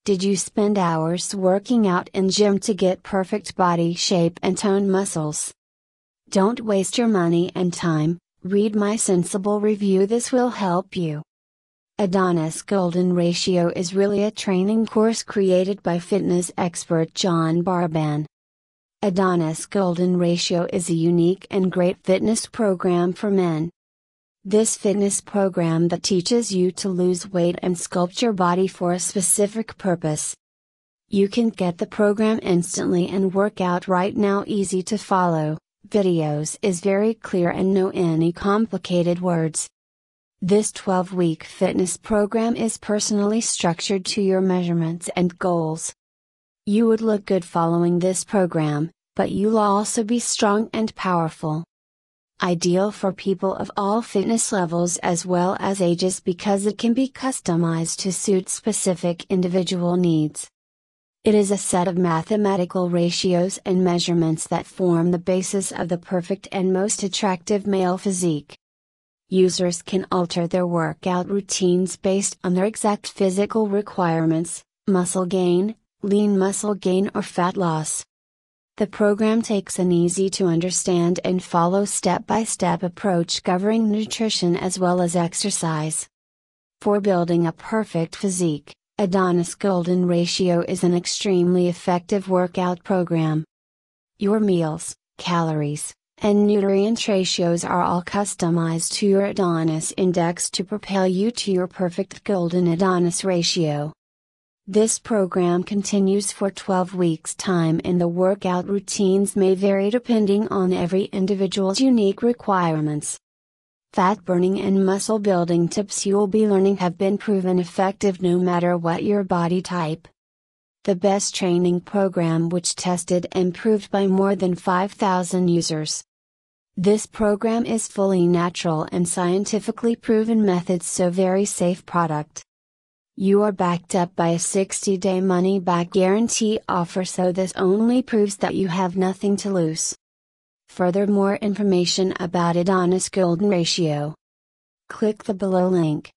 Did you spend hours working out in gym to get perfect body shape and toned muscles? Don't waste your money and time, read my sensible review. This will help you. Adonis Golden Ratio is really a training course created by fitness expert John Baraban. Adonis Golden Ratio is a unique and great fitness program for men. This fitness program that teaches you to lose weight and sculpt your body for a specific purpose. You can get the program instantly and work out right now. Easy to follow, videos is very clear and no any complicated words. This 12-week fitness program is personally structured to your measurements and goals. You would look good following this program, but you'll also be strong and powerful. Ideal for people of all fitness levels as well as ages because it can be customized to suit specific individual needs. It is a set of mathematical ratios and measurements that form the basis of the perfect and most attractive male physique. Users can alter their workout routines based on their exact physical requirements, muscle gain, lean muscle gain or fat loss. The program takes an easy to understand and follow step-by-step approach covering nutrition as well as exercise. For building a perfect physique, Adonis Golden Ratio is an extremely effective workout program. Your meals, calories, and nutrient ratios are all customized to your Adonis Index to propel you to your perfect Golden Adonis Ratio. This program continues for 12 weeks' time and the workout routines may vary depending on every individual's unique requirements. Fat burning and muscle building tips you will be learning have been proven effective no matter what your body type. The best training program which tested and proved by more than 5,000 users. This program is fully natural and scientifically proven methods, so very safe product. You are backed up by a 60-day money-back guarantee offer, so this only proves that you have nothing to lose. Furthermore information about Adonis Golden Ratio. Click the below link.